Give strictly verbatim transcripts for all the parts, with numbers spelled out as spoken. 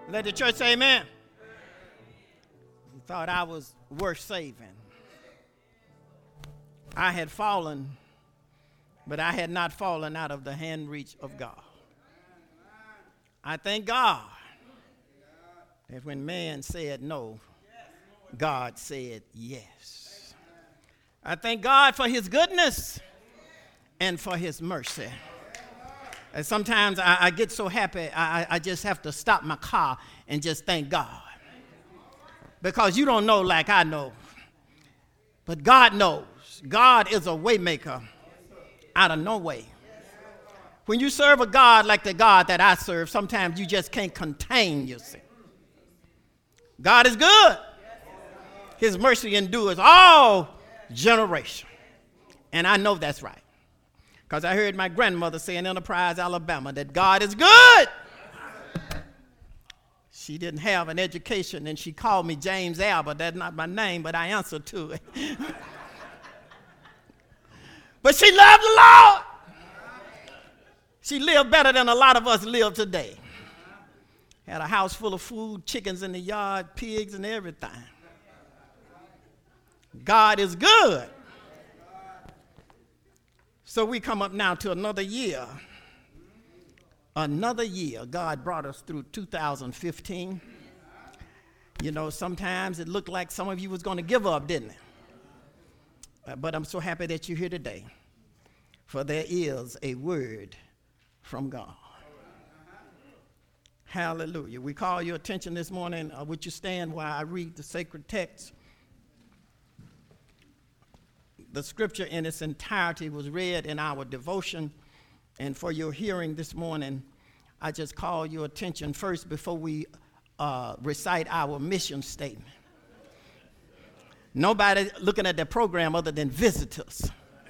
Let the church say amen. You thought I was worth saving. I had fallen, but I had not fallen out of the hand reach of God. I thank God that when man said no, God said yes. I thank God for his goodness and for his mercy. And sometimes I, I get so happy, I, I just have to stop my car and just thank God. Because you don't know like I know, but God knows. God is a way maker out of no way. When you serve a God like the God that I serve, sometimes you just can't contain yourself. God is good. His mercy endures all generations. And I know that's right. Because I heard my grandmother say in Enterprise, Alabama, that God is good. She didn't have an education, and she called me James Albert. That's not my name, but I answered to it. But she loved the Lord. She lived better than a lot of us live today. Had a house full of food, chickens in the yard, pigs and everything. God is good. So we come up now to another year. Another year. God brought us through two thousand fifteen. You know, sometimes it looked like some of you was going to give up, didn't it? Uh, but I'm so happy that you're here today. For there is a word from God. Hallelujah. We call your attention this morning. Uh, would you stand while I read the sacred text? The scripture in its entirety was read in our devotion. And for your hearing this morning, I just call your attention first before we uh, recite our mission statement. Nobody looking at the program other than visitors.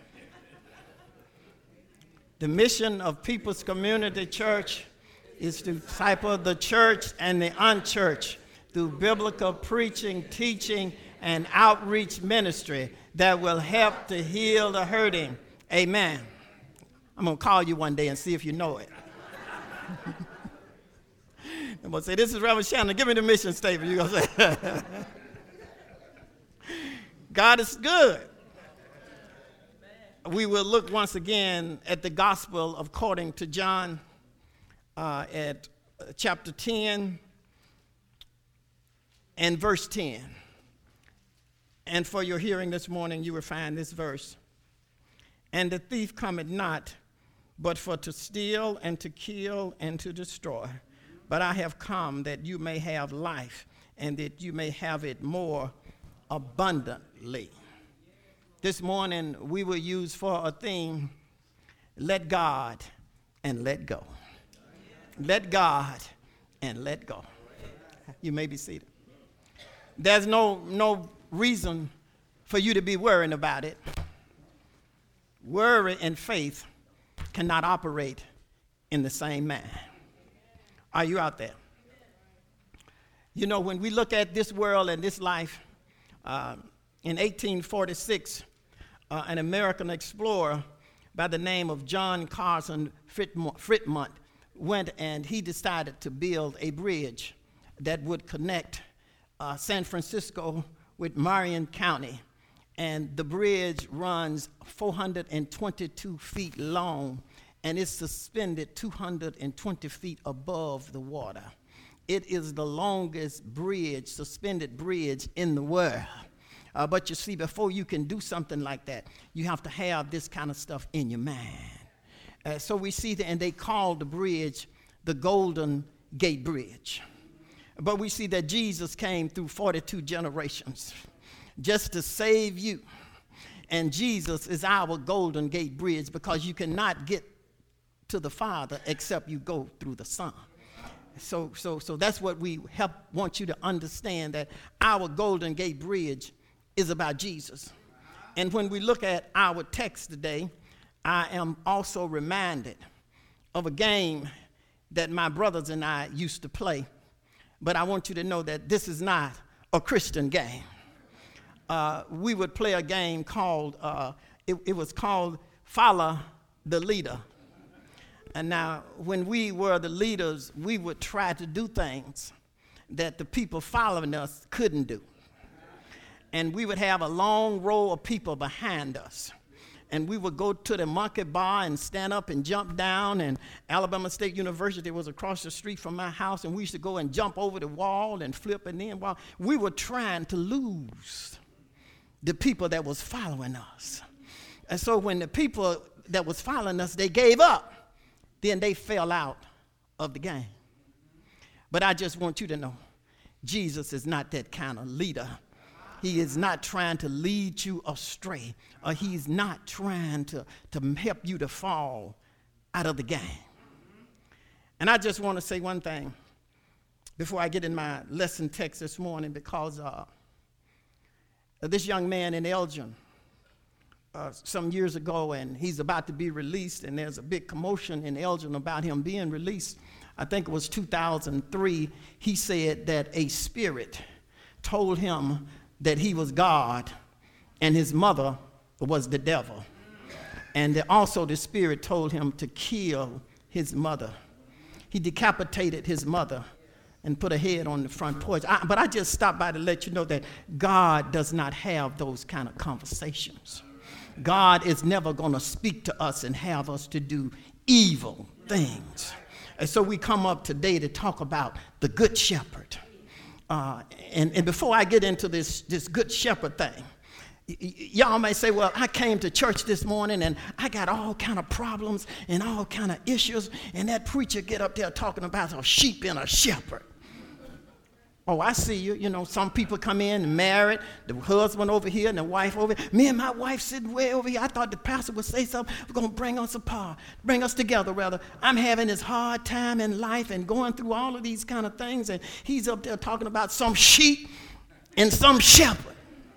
The mission of People's Community Church is to disciple the church and the unchurched through biblical preaching, teaching, and outreach ministry that will help to heal the hurting. Amen. I'm going to call you one day and see if you know it. I'm going to say, this is Reverend Shannon. Give me the mission statement. You're going to say, God is good. We will look once again at the gospel according to John uh, at chapter ten and verse ten. And for your hearing this morning, you will find this verse. And the thief cometh not, but for to steal and to kill and to destroy. But I have come that you may have life, and that you may have it more abundantly. This morning, we will use for a theme, let God and let go. Let God and let go. You may be seated. There's no, no reason for you to be worrying about it. Worry and faith cannot operate in the same manner. Are you out there? You know, when we look at this world and this life, uh, in eighteen forty-six, uh, an American explorer by the name of John Carson Fremont went and he decided to build a bridge that would connect uh, San Francisco with Marion County. And the bridge runs four hundred twenty-two feet long, and it's suspended two hundred twenty feet above the water. It is the longest bridge, suspended bridge in the world. Uh, but you see, before you can do something like that, you have to have this kind of stuff in your mind. Uh, so we see that, and they called the bridge the Golden Gate Bridge. But we see that Jesus came through forty-two generations just to save you. And Jesus is our Golden Gate Bridge, because you cannot get to the Father except you go through the Son. So, so, so that's what we help want you to understand, that our Golden Gate Bridge is about Jesus. And when we look at our text today, I am also reminded of a game that my brothers and I used to play. But I want you to know that this is not a Christian game. Uh, we would play a game called, uh, it, it was called Follow the Leader. And now, when we were the leaders, we would try to do things that the people following us couldn't do. And we would have a long row of people behind us. And we would go to the monkey bar and stand up and jump down. And Alabama State University was across the street from my house. And we used to go and jump over the wall and flip and then while we were trying to lose the people that was following us. And so when the people that was following us, they gave up, then they fell out of the game. But I just want you to know, Jesus is not that kind of leader. He is not trying to lead you astray, or he's not trying to, to help you to fall out of the game. And I just want to say one thing before I get in my lesson text this morning, because uh, this young man in Elgin, uh, some years ago, and he's about to be released, and there's a big commotion in Elgin about him being released. I think it was two thousand three, he said that a spirit told him that he was God and his mother was the devil. And that also the spirit told him to kill his mother. He decapitated his mother and put her head on the front porch. I, but I just stopped by to let you know that God does not have those kind of conversations. God is never going to speak to us and have us to do evil things. And so we come up today to talk about the Good Shepherd. Uh, and, and before I get into this, this Good Shepherd thing, y- y- y'all may say, well, I came to church this morning and I got all kind of problems and all kind of issues, and that preacher get up there talking about a sheep and a shepherd. Oh, I see you. You know, some people come in and married, the husband over here and the wife over here. Me and my wife sitting way over here. I thought the pastor would say something. We're going to bring us apart, bring us together, rather. I'm having this hard time in life and going through all of these kind of things, and he's up there talking about some sheep and some shepherd.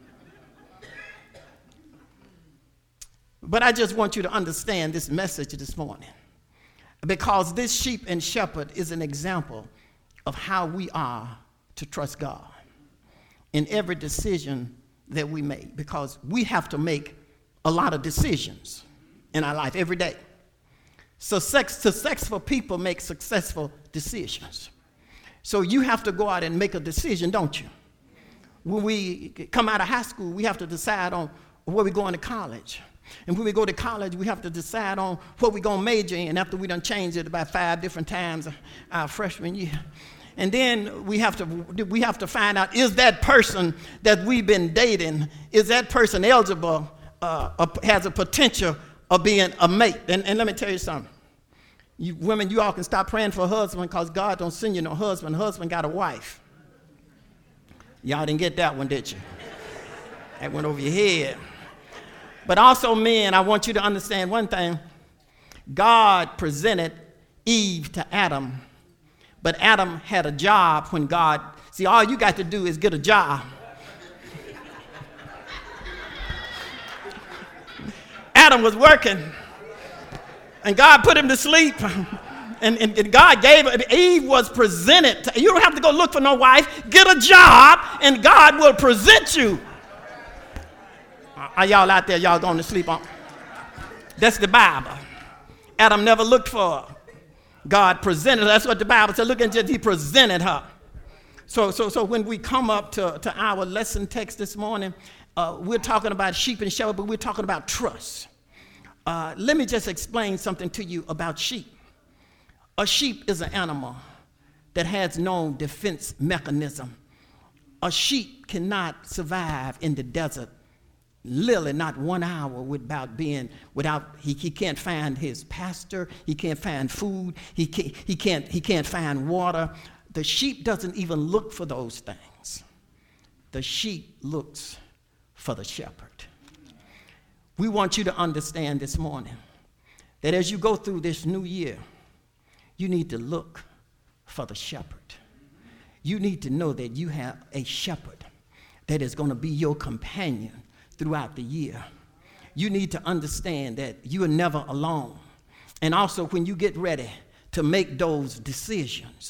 But I just want you to understand this message this morning, because this sheep and shepherd is an example of how we are to trust God in every decision that we make, because we have to make a lot of decisions in our life every day. So successful people make successful decisions. So you have to go out and make a decision, don't you? When we come out of high school, we have to decide on where we're going to college. And when we go to college, we have to decide on what we're going to major in after we done changed it about five different times our freshman year. And then we have to we have to find out, is that person that we've been dating, is that person eligible, uh, has a potential of being a mate? And, and let me tell you something. You women, you all can stop praying for a husband, because God don't send you no husband. Husband got a wife. Y'all didn't get that one, did you? That went over your head. But also, men, I want you to understand one thing. God presented Eve to Adam. But Adam had a job when God, see, all you got to do is get a job. Adam was working, and God put him to sleep. And, and, and God gave, Eve was presented. To, you don't have to go look for no wife. Get a job, and God will present you. Are y'all out there, y'all going to sleep on? That's the Bible. Adam never looked for her. God presented her. That's what the Bible said. Look at it, he presented her. So, so, so when we come up to, to our lesson text this morning, uh, we're talking about sheep and shepherd, but we're talking about trust. Uh, let me just explain something to you about sheep. A sheep is an animal that has no defense mechanism. A sheep cannot survive in the desert, literally not one hour without being, without, he, he can't find his pasture, he can't find food, he can't, he, can't, he can't find water. The sheep doesn't even look for those things. The sheep looks for the shepherd. We want you to understand this morning that as you go through this new year, you need to look for the shepherd. You need to know that you have a shepherd that is going to be your companion throughout the year. You need to understand that you are never alone. And also, when you get ready to make those decisions,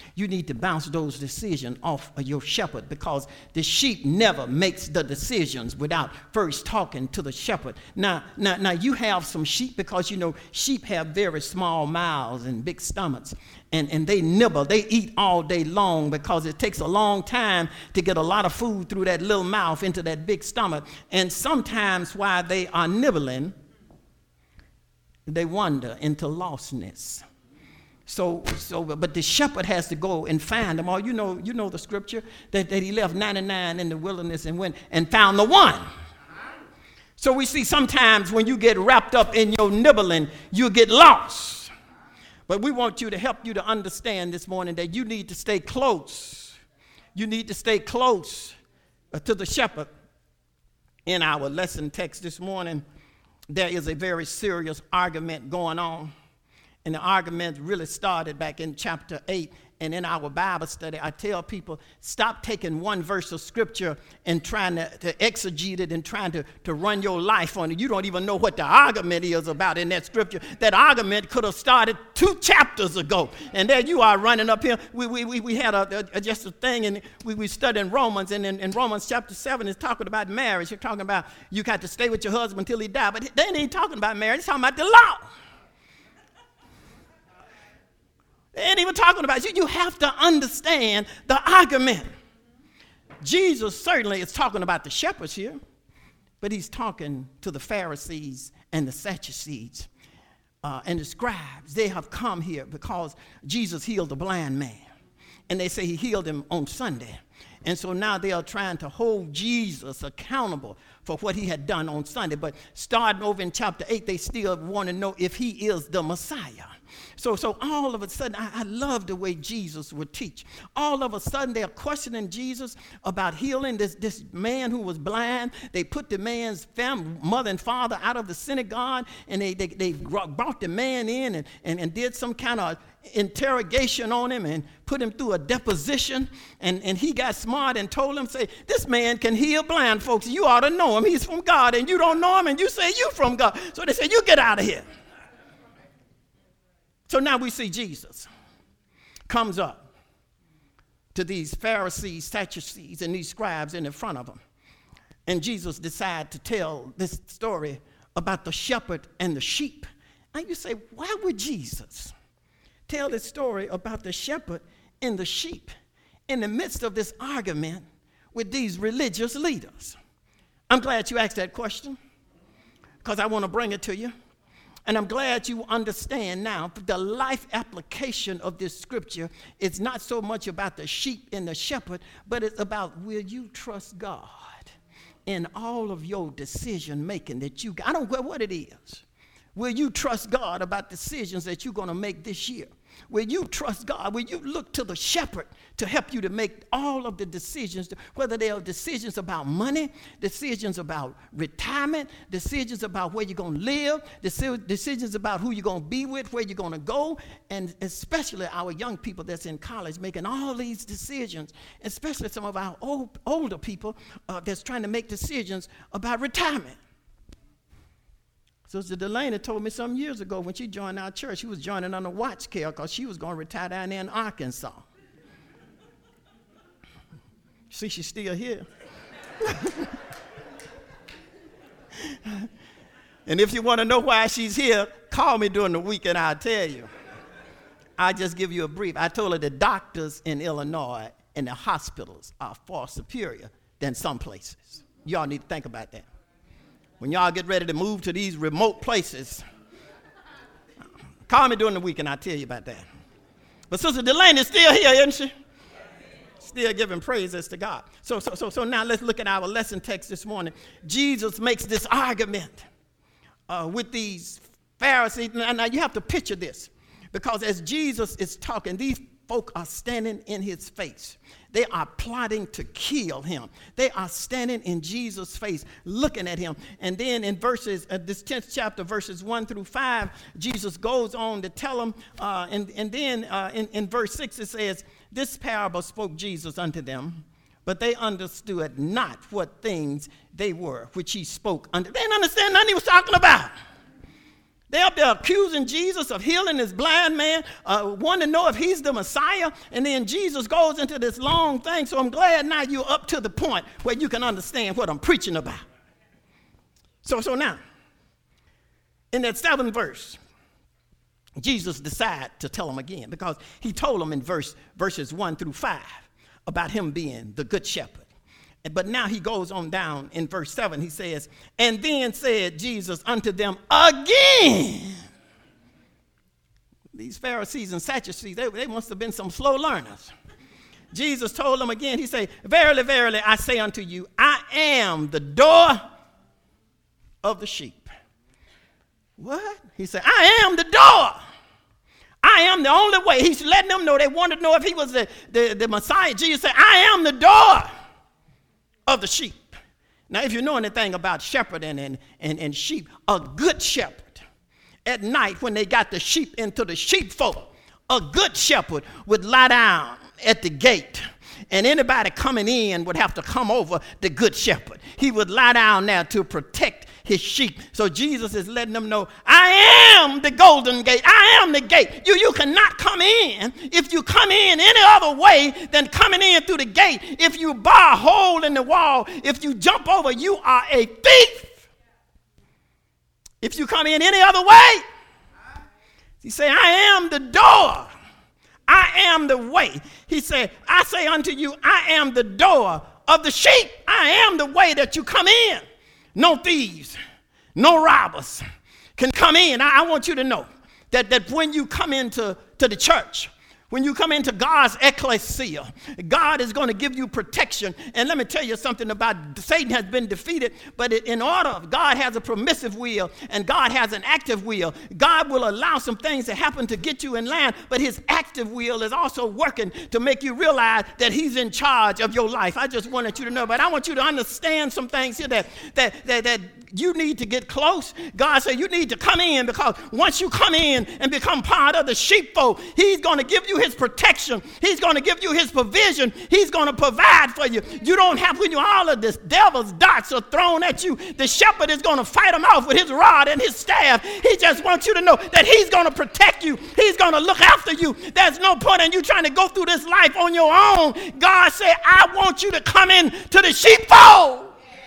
You need to bounce those decisions off of your shepherd, because the sheep never makes the decisions without first talking to the shepherd. Now, now, now you have some sheep, because, you know, sheep have very small mouths and big stomachs, and, and they nibble. They eat all day long because it takes a long time to get a lot of food through that little mouth into that big stomach. And sometimes while they are nibbling, they wander into lostness. So, so, but the shepherd has to go and find them all. You know, you know the scripture that, that he left ninety-nine in the wilderness and went and found the one. So we see sometimes when you get wrapped up in your nibbling, you get lost. But we want you to help you to understand this morning that you need to stay close. You need to stay close to the shepherd. In our lesson text this morning, there is a very serious argument going on. And the argument really started back in chapter eight. And in our Bible study, I tell people, stop taking one verse of scripture and trying to, to exegete it and trying to, to run your life on it. You don't even know what the argument is about in that scripture. That argument could have started two chapters ago. And there you are running up here. We, we, we, we had a, a, just a thing, and we, we studied in Romans. And in, in Romans chapter seven, it's talking about marriage. You're talking about you got to stay with your husband until he died. But they ain't talking about marriage. It's talking about the law. They ain't even talking about it. You have to understand the argument. Jesus certainly is talking about the shepherds here, but he's talking to the Pharisees and the Sadducees uh, and the scribes. They have come here because Jesus healed a blind man, and they say he healed him on Sunday. And so now they are trying to hold Jesus accountable for what he had done on Sunday. But starting over in chapter eight, they still want to know if he is the Messiah. So, so all of a sudden, I, I love the way Jesus would teach. All of a sudden, they're questioning Jesus about healing this, this man who was blind. They put the man's family, mother and father out of the synagogue, and they, they, they brought the man in and, and, and did some kind of interrogation on him and put him through a deposition. And, and he got smart and told him, say, this man can heal blind folks. You ought to know him. He's from God, and you don't know him, and you say you from God. So they said, you get out of here. So now we see Jesus comes up to these Pharisees, Sadducees, and these scribes in front of them. And Jesus decides to tell this story about the shepherd and the sheep. And you say, why would Jesus tell this story about the shepherd and the sheep in the midst of this argument with these religious leaders? I'm glad you asked that question, because I want to bring it to you. And I'm glad you understand now the life application of this scripture is not so much about the sheep and the shepherd, but it's about, will you trust God in all of your decision making that you got? I don't care what it is. Will you trust God about decisions that you're going to make this year? Will you trust God? Will you look to the shepherd to help you to make all of the decisions, whether they are decisions about money, decisions about retirement, decisions about where you're going to live, decisions about who you're going to be with, where you're going to go, and especially our young people that's in college making all these decisions, especially some of our old, older people uh, that's trying to make decisions about retirement. Sister Delaney told me some years ago when she joined our church, she was joining under watch care because she was going to retire down there in Arkansas. See, she's still here. And if you want to know why she's here, call me during the week and I'll tell you. I'll just give you a brief. I told her the doctors in Illinois and the hospitals are far superior than some places. Y'all need to think about that. When y'all get ready to move to these remote places, call me during the week and I'll tell you about that. But Sister Delaney's still here, isn't she? Still giving praises to God. So, so, so, so now let's look at our lesson text this morning. Jesus makes this argument uh, with these Pharisees. Now, now you have to picture this, because as Jesus is talking, these folk are standing in his face. They are plotting to kill him. They are standing in Jesus' face, looking at him. And then in verses, uh, this tenth chapter, verses one through five, Jesus goes on to tell them. Uh, and, and then uh, in, in verse six, it says, this parable spoke Jesus unto them, but they understood not what things they were, which he spoke unto. They didn't understand nothing he was talking about. They're up there accusing Jesus of healing this blind man, uh, wanting to know if he's the Messiah. And then Jesus goes into this long thing. So I'm glad now you're up to the point where you can understand what I'm preaching about. So, so now, in that seventh verse, Jesus decided to tell them again, because he told them in verse, verses one through five about him being the good shepherd. But now he goes on down in verse seven. He says, and then said Jesus unto them again. These Pharisees and Sadducees, they, they must have been some slow learners. Jesus told them again, he said, verily, verily, I say unto you, I am the door of the sheep. What? He said, I am the door. I am the only way. He's letting them know. They wanted to know if he was the, the, the Messiah. Jesus said, I am the door of the sheep. Now, if you know anything about shepherding and, and, and sheep, a good shepherd, at night when they got the sheep into the sheepfold, a good shepherd would lie down at the gate, and anybody coming in would have to come over the good shepherd. He would lie down there to protect his sheep. So Jesus is letting them know, I am the golden gate. I am the gate. You, you cannot come in if you come in any other way than coming in through the gate. If you bar a hole in the wall, if you jump over, you are a thief. If you come in any other way, he said, I am the door. I am the way. He said, I say unto you, I am the door of the sheep. I am the way that you come in. No thieves, no robbers can come in. I, I want you to know that, that when you come into to the church, when you come into God's ecclesia, God is going to give you protection. And let me tell you something about Satan has been defeated, but in order, God has a permissive will and God has an active will. God will allow some things to happen to get you in line, but his active will is also working to make you realize that he's in charge of your life. I just wanted you to know, but I want you to understand some things here that, that, that, that you need to get close. God said you need to come in, because once you come in and become part of the sheepfold, he's going to give you his protection. He's going to give you his provision. He's going to provide for you. You don't have, when you all of this devil's darts are thrown at you, the shepherd is going to fight them off with his rod and his staff. He just wants you to know that he's going to protect you. He's going to look after you. There's no point in you trying to go through this life on your own. God said, I want you to come in to the sheepfold.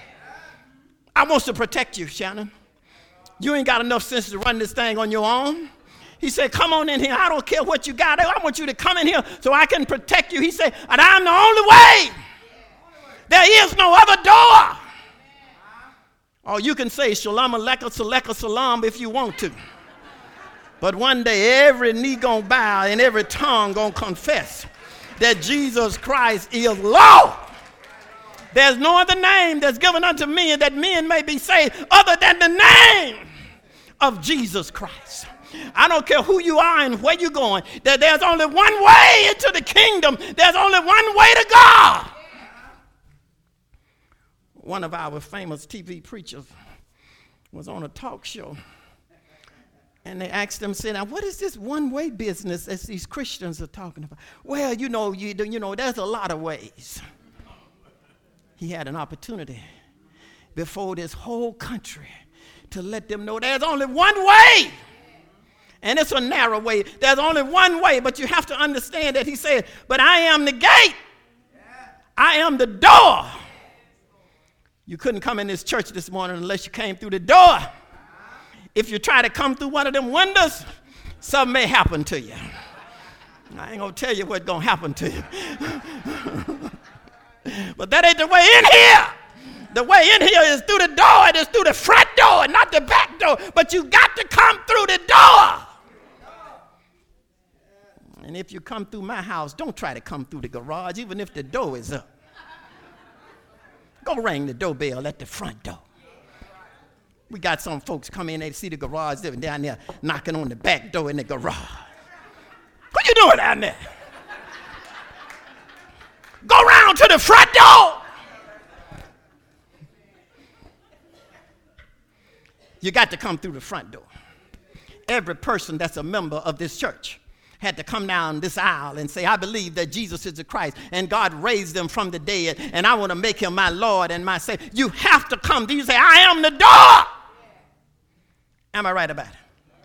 I want to protect you, Shannon. You ain't got enough sense to run this thing on your own. He said, come on in here. I don't care what you got. I want you to come in here so I can protect you. He said, and I'm the only way. There is no other door. Or you can say, Shalom Aleichem, Saleka Salam if you want to. But one day every knee gonna bow and every tongue gonna confess that Jesus Christ is Lord. There's no other name that's given unto men that men may be saved other than the name of Jesus Christ. I don't care who you are and where you're going. That there's only one way into the kingdom. There's only one way to God. One of our famous T V preachers was on a talk show, and they asked him, said, now, what is this one-way business that these Christians are talking about? Well, you know, you, you know, there's a lot of ways. He had an opportunity before this whole country to let them know there's only one way. And it's a narrow way. There's only one way, but you have to understand that he said, but I am the gate. I am the door. You couldn't come in this church this morning unless you came through the door. If you try to come through one of them windows, something may happen to you. I ain't going to tell you what's going to happen to you. But that ain't the way in here. The way in here is through the door. It is through the front door, not the back door. But you got to come through the door. And if you come through my house, don't try to come through the garage, even if the door is up. Go ring the doorbell at the front door. We got some folks come in, they see the garage, they're down there knocking on the back door in the garage. What you doing down there? Go round to the front door. You got to come through the front door. Every person that's a member of this church had to come down this aisle and say, I believe that Jesus is the Christ and God raised him from the dead and I want to make him my Lord and my Savior. You have to come. Do you say, I am the door? Am I right about it?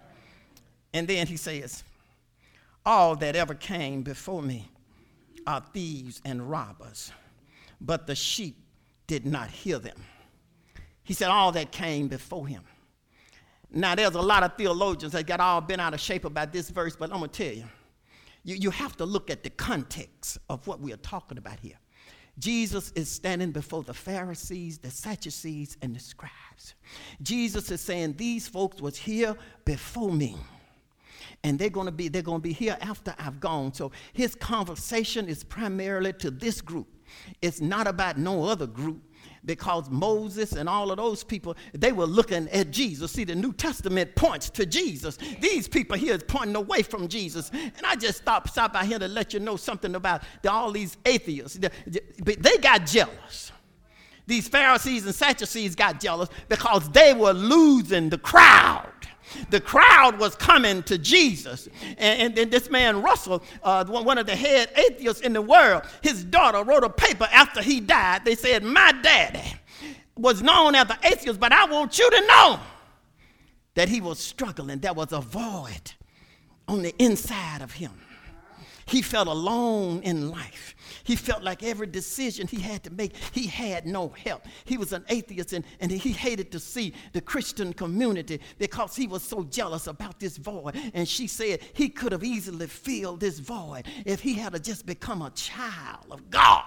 And then he says, all that ever came before me are thieves and robbers, but the sheep did not hear them. He said all that came before him. Now, there's a lot of theologians that got all bent out of shape about this verse, but I'm going to tell you, you, you have to look at the context of what we are talking about here. Jesus is standing before the Pharisees, the Sadducees, and the scribes. Jesus is saying these folks was here before me. And they're going to be they're going to be here after I've gone. So his conversation is primarily to this group. It's not about no other group, because Moses and all of those people, they were looking at Jesus. See, the New Testament points to Jesus. These people here is pointing away from Jesus. And I just stopped stop by here to let you know something about the, all these atheists. They got jealous. These Pharisees and Sadducees got jealous because they were losing the crowd. The crowd was coming to Jesus. And, and then this man, Russell, uh, one of the head atheists in the world, his daughter wrote a paper after he died. They said, my daddy was known as an atheist, but I want you to know that he was struggling. There was a void on the inside of him. He felt alone in life. He felt like every decision he had to make, he had no help. He was an atheist, and, and he hated to see the Christian community because he was so jealous about this void. And she said he could have easily filled this void if he had just become a child of God.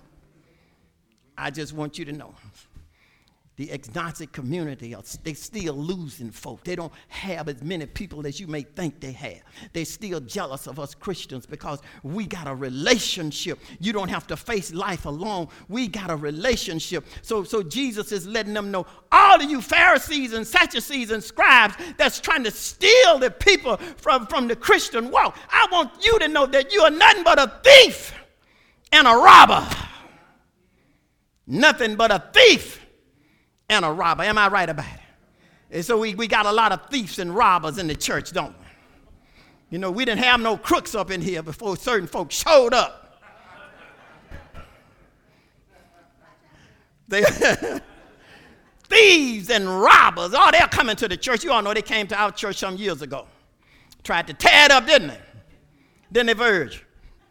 I just want you to know, the agnostic community, are, they still losing folk. They don't have as many people as you may think they have. They're still jealous of us Christians because we got a relationship. You don't have to face life alone. We got a relationship. So, so Jesus is letting them know, all of you Pharisees and Sadducees and scribes that's trying to steal the people from, from the Christian walk, I want you to know that you are nothing but a thief and a robber. Nothing but a thief and a robber. Am I right about it? And so we, we got a lot of thieves and robbers in the church, don't we? You know, we didn't have no crooks up in here before certain folks showed up. They thieves and robbers. Oh, they're coming to the church. You all know they came to our church some years ago. Tried to tear it up, didn't they? Then they verged.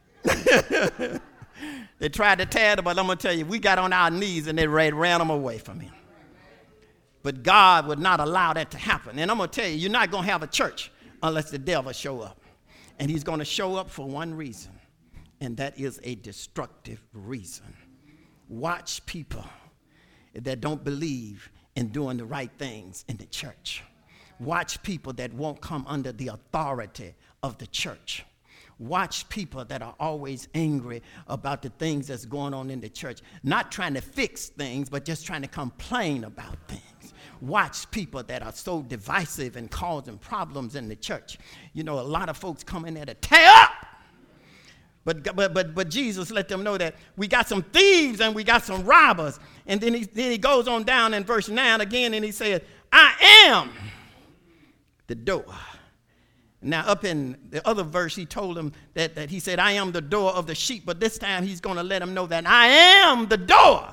They tried to tear it up, but I'm going to tell you, we got on our knees and they ran, ran them away from him. But God would not allow that to happen. And I'm going to tell you, you're not going to have a church unless the devil show up. And he's going to show up for one reason, and that is a destructive reason. Watch people that don't believe in doing the right things in the church. Watch people that won't come under the authority of the church. Watch people that are always angry about the things that's going on in the church. Not trying to fix things, but just trying to complain about things. Watch people that are so divisive and causing problems in the church. You know, a lot of folks come in there to tear up. But, but, but, but Jesus let them know that we got some thieves and we got some robbers. And then he, then he goes on down in verse nine again, and he said, I am the door. Now, up in the other verse, he told them that, that he said, I am the door of the sheep. But this time he's going to let them know that I am the door.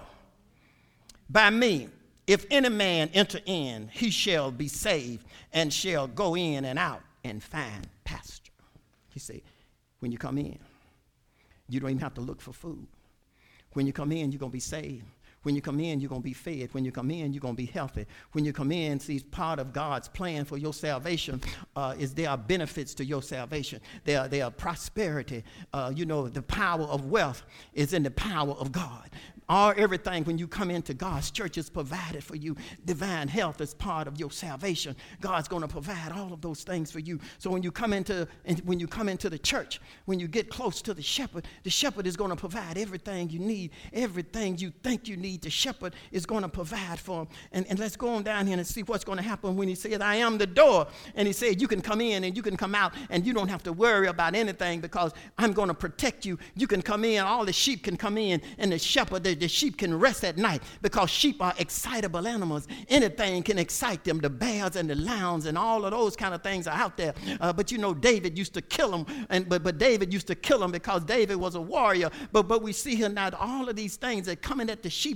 By me, if any man enter in, he shall be saved and shall go in and out and find pasture. He said, when you come in, you don't even have to look for food. When you come in, you're going to be saved. When you come in, you're going to be fed. When you come in, you're going to be healthy. When you come in, see, part of God's plan for your salvation uh, is there are benefits to your salvation. There are, there are prosperity. Uh, you know, the power of wealth is in the power of God. All everything when you come into God's church is provided for you. Divine health is part of your salvation. God's going to provide all of those things for you. So when you come into when you come into the church, when you get close to the shepherd, the shepherd is going to provide everything you need, everything you think you need. The shepherd is going to provide for them. And, and let's go on down here and see what's going to happen when he said, I am the door. And he said, you can come in and you can come out and you don't have to worry about anything because I'm going to protect you. You can come in, all the sheep can come in, and the shepherd, the, the sheep can rest at night because sheep are excitable animals. Anything can excite them. The bears and the lions and all of those kind of things are out there. Uh, but you know, David used to kill them. And, but, but David used to kill them because David was a warrior. But, but we see here now all of these things that coming at the sheep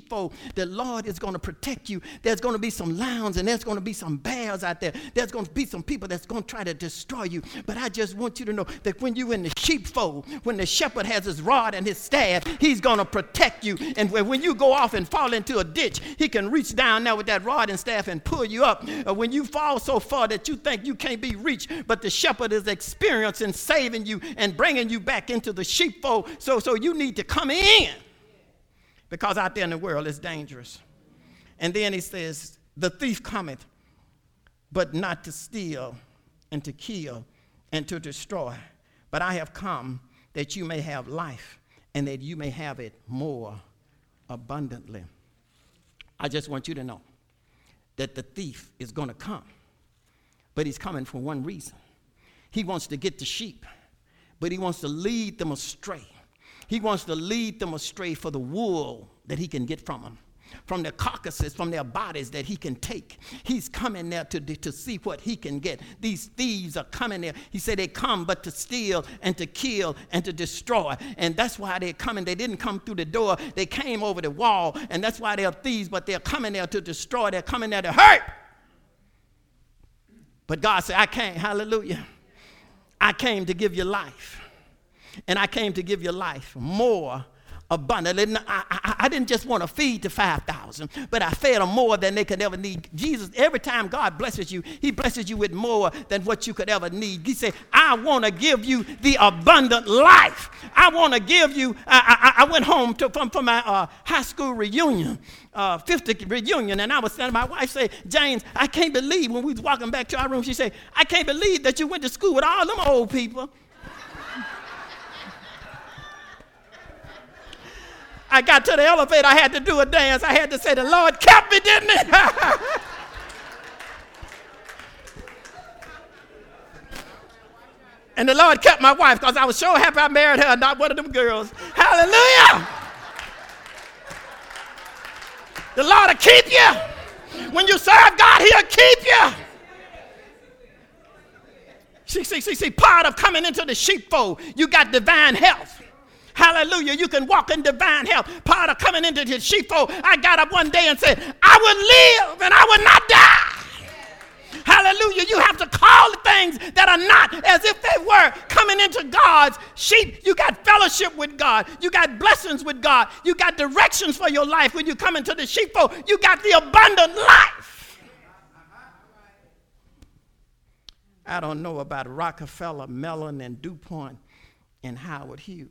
sheepfold, the Lord is going to protect you. There's going to be some lions and there's going to be some bears out there. There's going to be some people that's going to try to destroy you. But I just want you to know that when you're in the sheepfold, when the shepherd has his rod and his staff, he's going to protect you. And when you go off and fall into a ditch, he can reach down there with that rod and staff and pull you up. Uh, when you fall so far that you think you can't be reached, but the shepherd is experienced in saving you and bringing you back into the sheepfold. So, so you need to come in, because out there in the world it's dangerous. And then he says, the thief cometh, but not to steal and to kill and to destroy. But I have come that you may have life and that you may have it more abundantly. I just want you to know that the thief is going to come, but he's coming for one reason. He wants to get the sheep, but he wants to lead them astray. He wants to lead them astray for the wool that he can get from them, from their carcasses, from their bodies that he can take. He's coming there to, to see what he can get. These thieves are coming there. He said they come but to steal and to kill and to destroy. And that's why they're coming. They didn't come through the door. They came over the wall. And that's why they're thieves, but they're coming there to destroy. They're coming there to hurt. But God said, I came, hallelujah. I came to give you life. And I came to give you life more abundantly. I, I, I didn't just want to feed the five thousand, but I fed them more than they could ever need. Jesus, every time God blesses you, he blesses you with more than what you could ever need. He said, I want to give you the abundant life. I want to give you, I, I, I went home to, from, from my uh, high school reunion, uh, fiftieth reunion, and I was saying, my wife said, James, I can't believe, when we was walking back to our room, she said, I can't believe that you went to school with all them old people. I got to the elevator, I had to do a dance. I had to say, the Lord kept me, didn't he? And the Lord kept my wife, because I was so happy I married her, not one of them girls. Hallelujah! The Lord will keep you. When you serve God, he'll keep you. See, see, see, see, part of coming into the sheepfold, you got divine health. Hallelujah. You can walk in divine health. Part of coming into the sheepfold, I got up one day and said, I would live and I would not die. Hallelujah. You have to call the things that are not as if they were. Coming into God's sheep, you got fellowship with God. You got blessings with God. You got directions for your life. When you come into the sheepfold, you got the abundant life. I don't know about Rockefeller, Mellon, and DuPont, and Howard Hughes.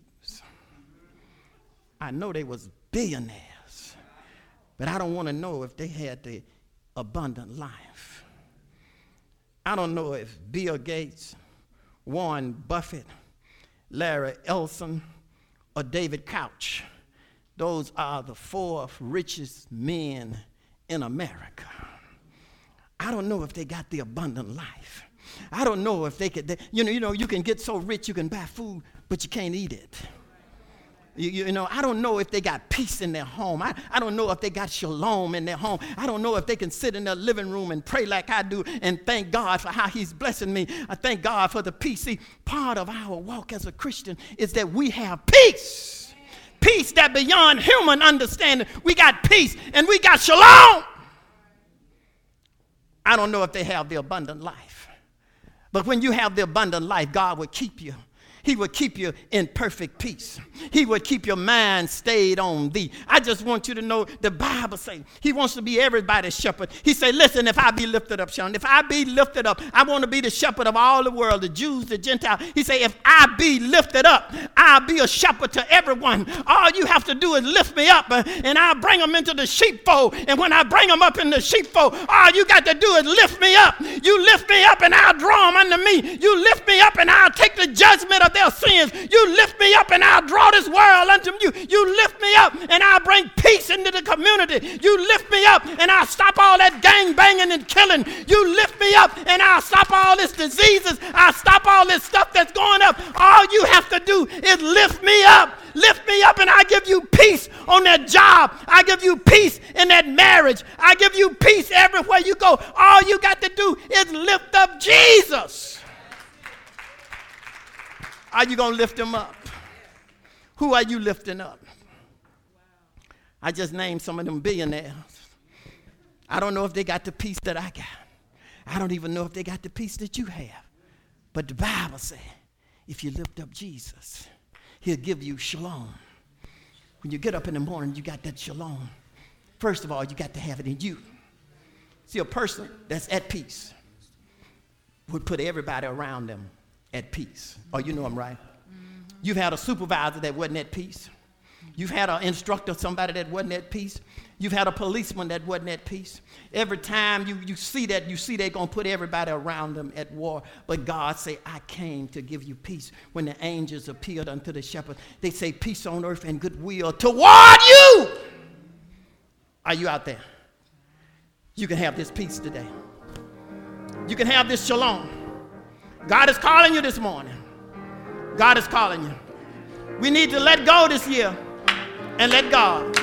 I know they was billionaires, but I don't want to know if they had the abundant life. I don't know if Bill Gates, Warren Buffett, Larry Ellison, or David Couch, those are the four richest men in America. I don't know if they got the abundant life. I don't know if they could, they, you know, you know, you can get so rich you can buy food, but you can't eat it. You, you know, I don't know if they got peace in their home. I, I don't know if they got shalom in their home. I don't know if they can sit in their living room and pray like I do and thank God for how he's blessing me. I thank God for the peace. See, part of our walk as a Christian is that we have peace. Peace that beyond human understanding. We got peace and we got shalom. I don't know if they have the abundant life. But when you have the abundant life, God will keep you. He would keep you in perfect peace. He would keep your mind stayed on thee. I just want you to know the Bible says he wants to be everybody's shepherd. He said, listen, if I be lifted up, Sean, if I be lifted up, I want to be the shepherd of all the world, the Jews, the Gentiles. He said, if I be lifted up, I'll be a shepherd to everyone. All you have to do is lift me up uh, and I'll bring them into the sheepfold. And when I bring them up in the sheepfold, all you got to do is lift me up. You lift me up and I'll draw them unto me. You lift me up and I'll take the judgment of their sins. You lift me up and I'll draw this world unto you. You lift me up and I'll bring peace into the community. You lift me up and I'll stop all that gang banging and killing. You lift me up and I'll stop all this diseases. I'll stop all this stuff that's going up. All you have to do is lift me up. Lift me up and I give you peace on that job. I give you peace in that marriage. I give you peace everywhere you go. All you got to do is lift up Jesus. Are you going to lift him up? Who are you lifting up? I just named some of them billionaires. I don't know if they got the peace that I got. I don't even know if they got the peace that you have. But the Bible says, if you lift up Jesus, he'll give you shalom. When you get up in the morning, you got that shalom. First of all, you got to have it in you. See, a person that's at peace would put everybody around them at peace. Oh, you know I'm right. Mm-hmm. You've had a supervisor that wasn't at peace. You've had an instructor, somebody that wasn't at peace. You've had a policeman that wasn't at peace. Every time you, you see that, you see they're going to put everybody around them at war. But God say, I came to give you peace. When the angels appeared unto the shepherd, they say, peace on earth and goodwill toward you. Are you out there? You can have this peace today. You can have this shalom. God is calling you this morning. God is calling you. We need to let go this year and let God.